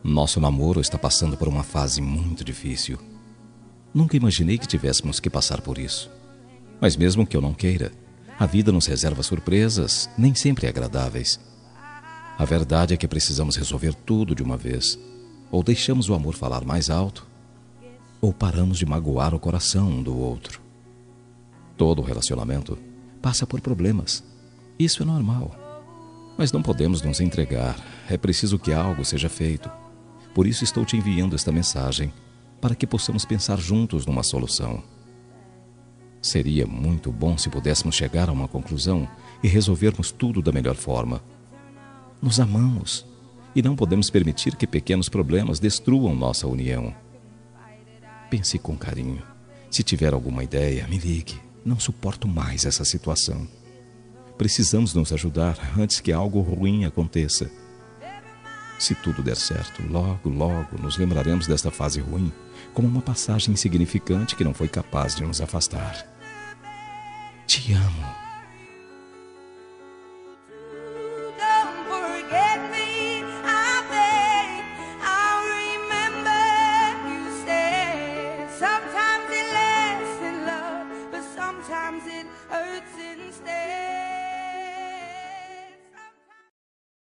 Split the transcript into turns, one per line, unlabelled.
Nosso namoro está passando por uma fase muito difícil. Nunca imaginei que tivéssemos que passar por isso. Mas mesmo que eu não queira, a vida nos reserva surpresas, nem sempre agradáveis. A verdade é que precisamos resolver tudo de uma vez. Ou deixamos o amor falar mais alto, ou paramos de magoar o coração um do outro. Todo relacionamento passa por problemas. Isso é normal. Mas não podemos nos entregar. É preciso que algo seja feito. Por isso estou te enviando esta mensagem, para que possamos pensar juntos numa solução. Seria muito bom se pudéssemos chegar a uma conclusão e resolvermos tudo da melhor forma. Nos amamos e não podemos permitir que pequenos problemas destruam nossa união. Pense com carinho. Se tiver alguma ideia, me ligue. Não suporto mais essa situação. Precisamos nos ajudar antes que algo ruim aconteça. Se tudo der certo, logo, logo nos lembraremos desta fase ruim como uma passagem insignificante que não foi capaz de nos afastar. Te amo.
Sometimes it hurts instead.